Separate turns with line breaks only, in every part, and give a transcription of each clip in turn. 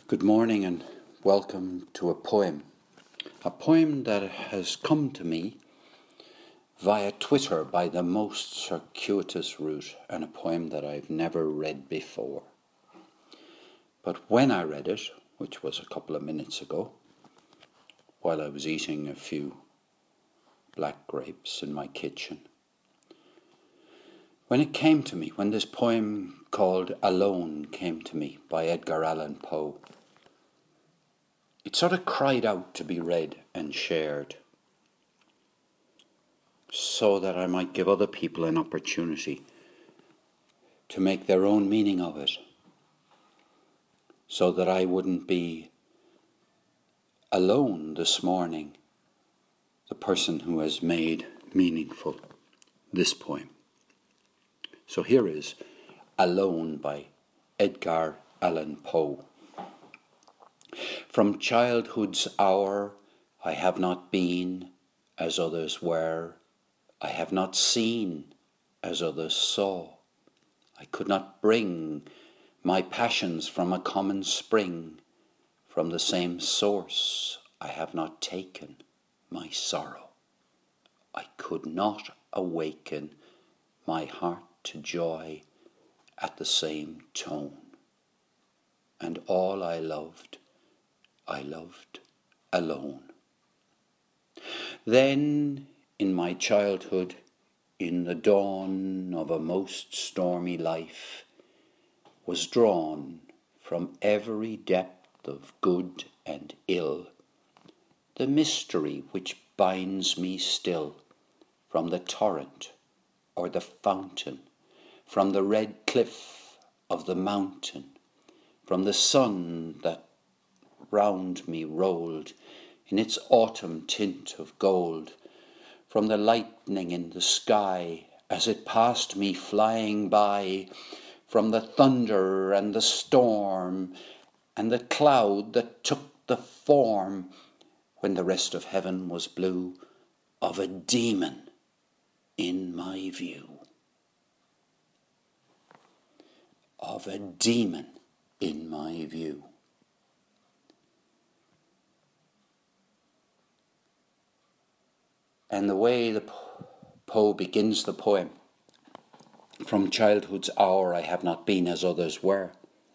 Good morning and welcome to a poem that has come to me via Twitter by the most circuitous route, and a poem that I've never read before. But when I read it, which was a couple of minutes ago, while I was eating a few black grapes in my kitchen, when this poem called Alone came to me by Edgar Allan Poe, it sort of cried out to be read and shared so that I might give other people an opportunity to make their own meaning of it, so that I wouldn't be alone this morning, the person who has made meaningful this poem. So here is Alone by Edgar Allan Poe. From childhood's hour I have not been as others were, I have not seen as others saw. I could not bring my passions from a common spring, from the same source I have not taken my sorrow. I could not awaken my heart to joy at the same tone, and all I loved alone. Then, in my childhood, in the dawn of a most stormy life, was drawn from every depth of good and ill the mystery which binds me still, from the torrent or the fountain, from the red cliff of the mountain, from the sun that round me rolled in its autumn tint of gold, from the lightning in the sky as it passed me flying by, from the thunder and the storm and the cloud that took the form, when the rest of heaven was blue, of a demon in my view. Of a demon in my view. And the way the Poe begins the poem, from childhood's hour I have not been as others were.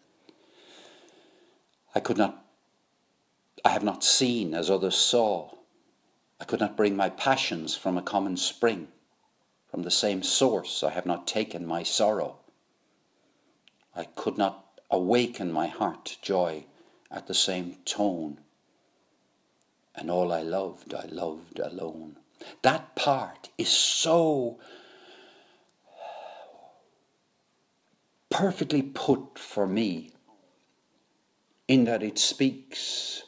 I have not seen as others saw. I could not bring my passions from a common spring. From the same source I have not taken my sorrow. I could not awaken my heart to joy at the same tone. And all I loved alone. That part is so perfectly put for me, in that it speaks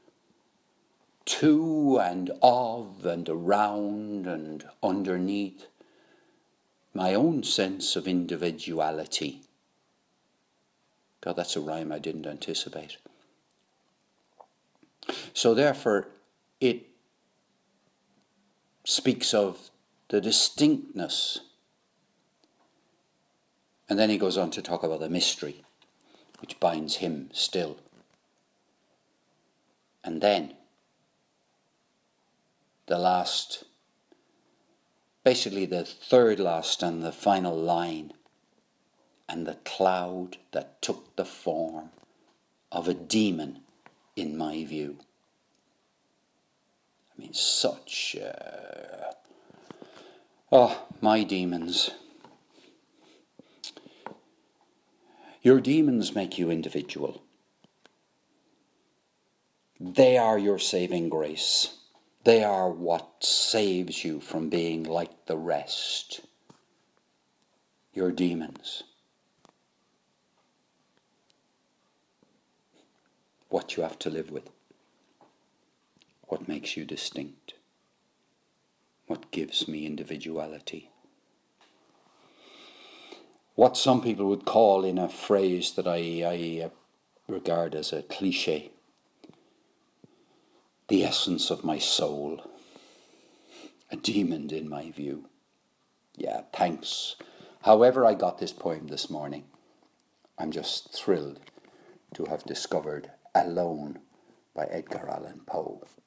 to and of and around and underneath my own sense of individuality. God, that's a rhyme I didn't anticipate. So therefore, it speaks of the distinctness. And then he goes on to talk about the mystery which binds him still. And then the last, basically the third last and the final line, and the cloud that took the form of a demon in my view. I mean, such, my demons. Your demons make you individual. They are your saving grace. They are what saves you from being like the rest. Your demons. What you have to live with. What makes you distinct? What gives me individuality? What some people would call, in a phrase that I regard as a cliche, the essence of my soul. A demon in my view. Yeah, thanks. However I got this poem this morning, I'm just thrilled to have discovered Alone by Edgar Allan Poe.